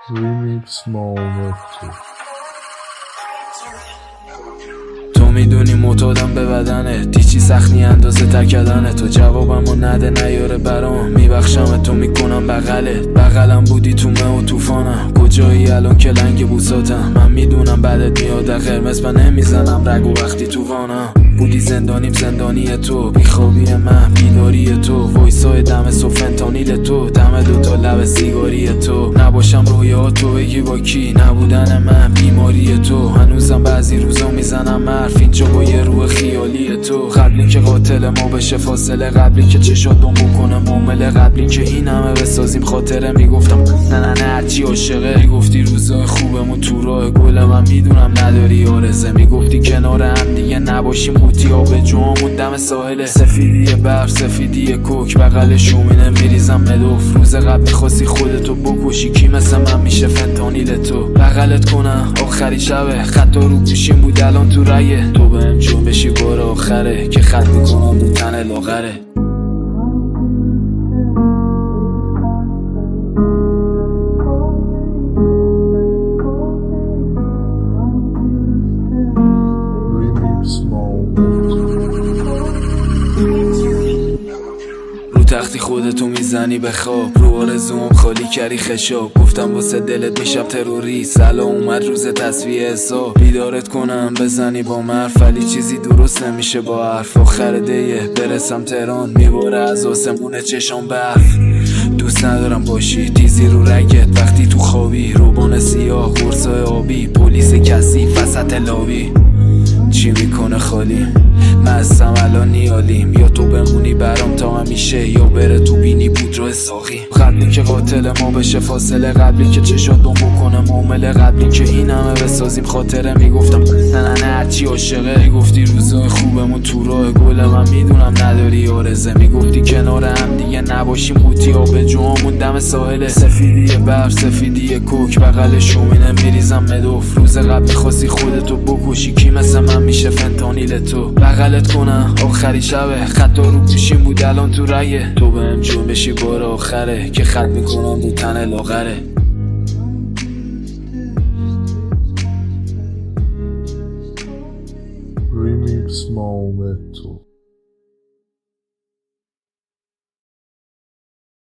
Remix Momento. تو میدونی معتادم به بدنت، هیچی سختی اندازه تکدنت. تو جوابمو نده نیاره برام، میبخشم تو میکنم بغلت. بغلم بودی تو مه و توفانم، کجایی الان که لنگ بوساتم. من میدونم بعدت میاد قرمز، من نمیزنم رگ و وقتی تو وانم. بودی زندانیم زندانی تو، بیخوابی من بیداری تو، وایسای دم فنتانیل تو، دم دوتا لب سیگاری تو. نباشم رویاتو بگی با کی، نبودن من بیماری تو. هنوزم بعضی روزا میزنم حرف اینجا با یه روح خیالی تو. قبلی که قاتل ما بشه فاصله، قبلی که چشات دنبو کنه معامله، قبلی که این همه بسازیم خاطره. میگفتم نه هرچی عاشقه، میگفتی روزای خوبمون تو راه گل، من میدونم نداری آرزه. میگفتی کنار هم دیگه نباشیم قوطی آب جوامون دم ساحل. سفیدی برف سفیدی کوک، بغل شومینه میریزم مدوف. روز قبل میخواستی خودتو بکشی، کی مثل من میشه فنتانیل تو. بغلت کنم آخری شبه، خطا رو گوشیم بود الان تو رایه. تو بهم جون بشی بار آخره، که خط میکنم رو تن لاغره. رو تختی خودتو میزنی به خواب، رو آرزوم خالی کردی خشاب. گفتم واسه دلت میشم تروری، سلا اومد روز تصفیه حساب. بیدارت کنم بزنی با مرف، ولی چیزی درست نمیشه با حرف. آخر دیه برسم تهران، میباره از آسمون چشام برف. دوست ندارم باشی تیزی رو رگت وقتی تو خوابی، روبان سیاه قرصای آبی، پلیس کثیف وسط لابی. چی میکنه خالی مستم الان نیالیم، یا تو بمونی برام تا همیشه، یا بره تو بینی پودرا ساقی. قبلی که قاتل ما بشه فاصله، قبلی که چشات دنبو کنه معامله، قبلی که این همه بسازیم خاطره. میگفتم نه هرچی عاشقه، میگفتی روزای خوبمون تو راه گل، من میدونم نداری آرزه. میگفتی کنار هم دیگه نباشیم قوطی آب جوامون دم ساحل. سفیدی برف سفیدی کوک، بغل شومینه میریزم مدوف. روز قبل میخواستی خودتو بکشی، کی مثل من میشه فنتانیل تو. بغلت کنم آخری شبه، خطا رو گوشیم بود الان تو رایه. تو بهم جون بشی بار آخره، که خط میکنم رو تن لاغره. Remix Momento.